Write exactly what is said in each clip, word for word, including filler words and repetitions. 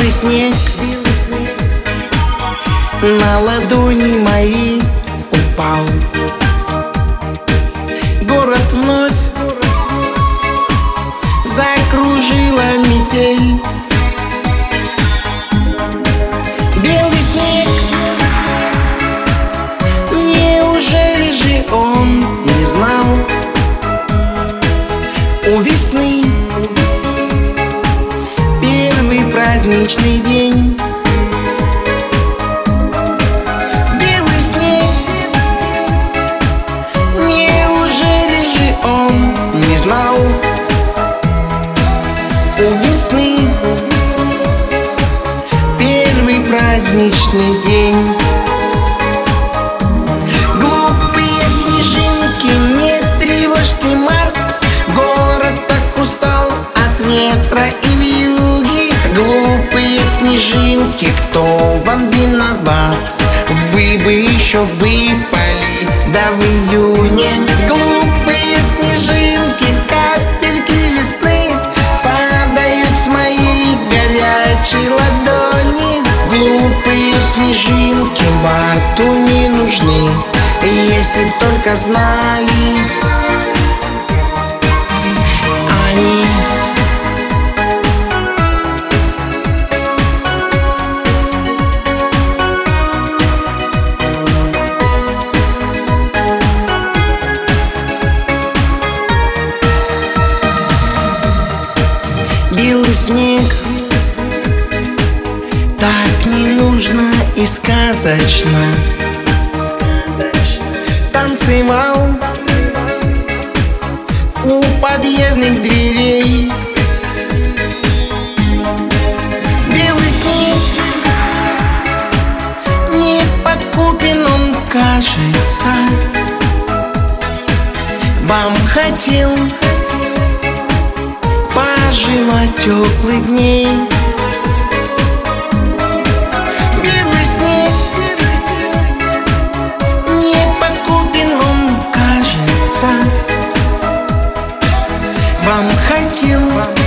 Белый снег на ладони мои упал. Город вновь закружила метель. Белый снег, неужели же он не знал? У весны первый праздничный день. Белый снег, неужели же он не знал? У весны первый праздничный день. Глупые снежинки, не тревожьте март. Город так устал от ветра и вьюги. Глупые снежинки, кто вам виноват? Вы бы еще выпали, да в июне. Глупые снежинки, капельки весны падают с моей горячей ладони. Глупые снежинки марту не нужны, если б только знали они. Белый снег так не нужно и сказочно танцевал у подъездных дверей. Белый снег не подкупен, он, кажется, вам хотел пожелать теплых дней. Белый снег не подкупен, он, кажется, вам хотел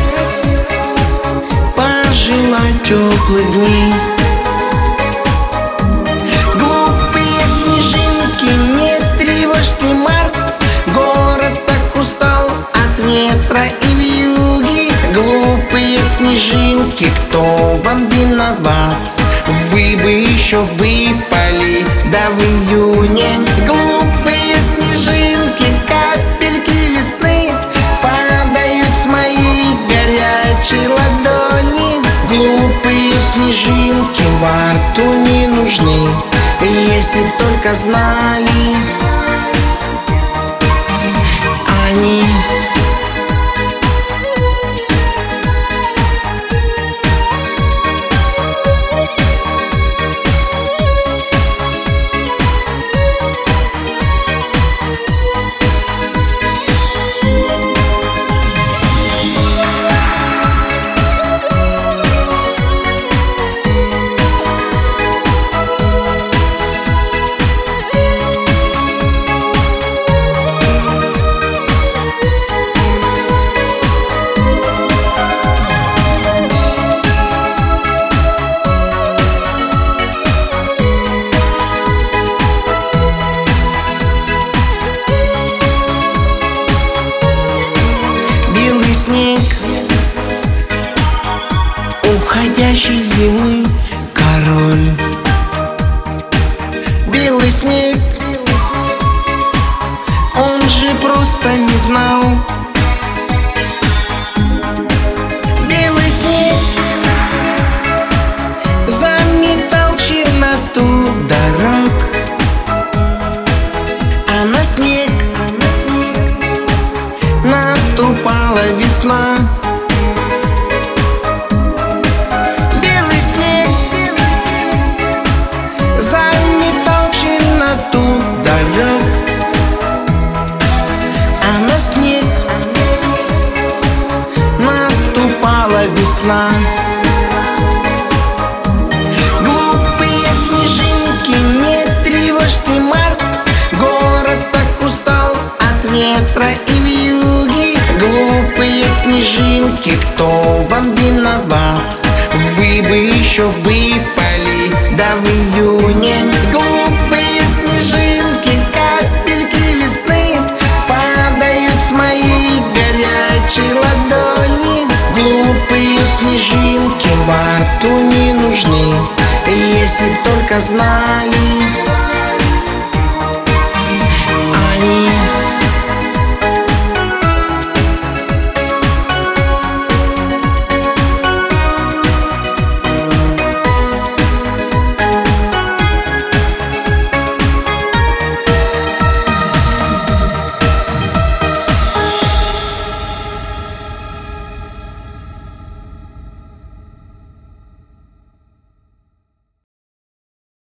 пожелать теплых дней. Глупые снежинки, не тревожьте март. Город так устал от ветра и вьюги. Глупые снежинки, кто вам виноват? Вы бы еще выпали, да в июне. Глупые снежинки, капельки весны падают с моей горячей ладони. Глупые снежинки марту не нужны, если б только знали они. Белый снег уходящей зимы король. Белый снег, он же просто не знал. Белый снег заметал черноту дорог, а на снег наступала весна. Белый снег заметал черноту дорог, а на снег наступала весна. Глупые снежинки, не тревожьте март. Город так устал от ветра и вьюги. Глупые снежинки, кто вам виноват? Вы бы еще выпали, да в июне. Глупые снежинки, капельки весны падают с моей горячей ладони. Глупые снежинки марту не нужны, если б только знали они.